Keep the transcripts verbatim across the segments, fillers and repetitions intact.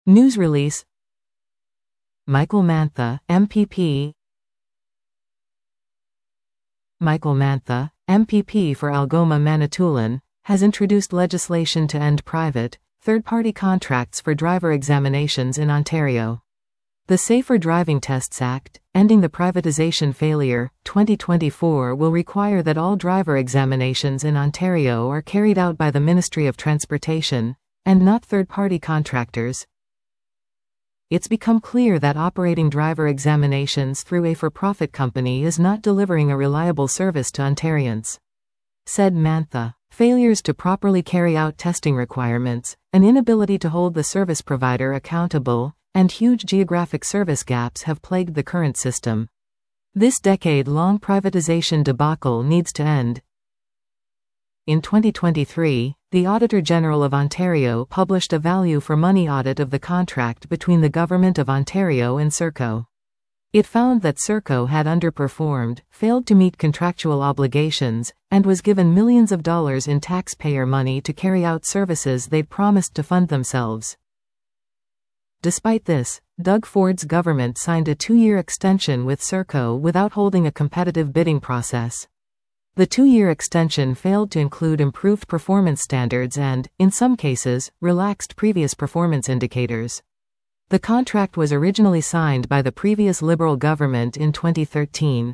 News release. Michael Mantha, M P P. Michael Mantha, M P P for Algoma Manitoulin, has introduced legislation to end private, third-party contracts for driver examinations in Ontario. The Safer Driving Tests Act, Ending the Privatization Failure, twenty twenty-four will require that all driver examinations in Ontario are carried out by the Ministry of Transportation, and not third-party contractors. It's become clear that operating driver examinations through a for-profit company is not delivering a reliable service to Ontarians, said Mantha. Failures to properly carry out testing requirements, an inability to hold the service provider accountable, and huge geographic service gaps have plagued the current system. This decade-long privatization debacle needs to end. In twenty twenty-three, the Auditor General of Ontario published a value-for-money audit of the contract between the Government of Ontario and Serco. It found that Serco had underperformed, failed to meet contractual obligations, and was given millions of dollars in taxpayer money to carry out services they'd promised to fund themselves. Despite this, Doug Ford's government signed a two-year extension with Serco without holding a competitive bidding process. The two-year extension failed to include improved performance standards and, in some cases, relaxed previous performance indicators. The contract was originally signed by the previous Liberal government in twenty thirteen.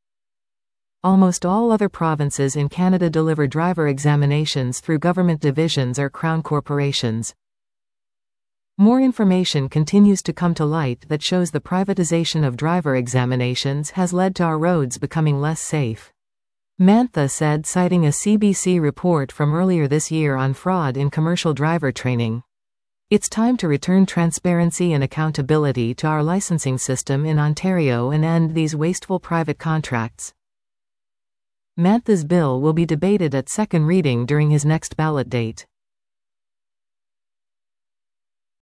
Almost all other provinces in Canada deliver driver examinations through government divisions or crown corporations. More information continues to come to light that shows the privatization of driver examinations has led to our roads becoming less safe. Mantha said, citing a C B C report from earlier this year on fraud in commercial driver training. It's time to return transparency and accountability to our licensing system in Ontario and end these wasteful private contracts. Mantha's bill will be debated at second reading during his next ballot date.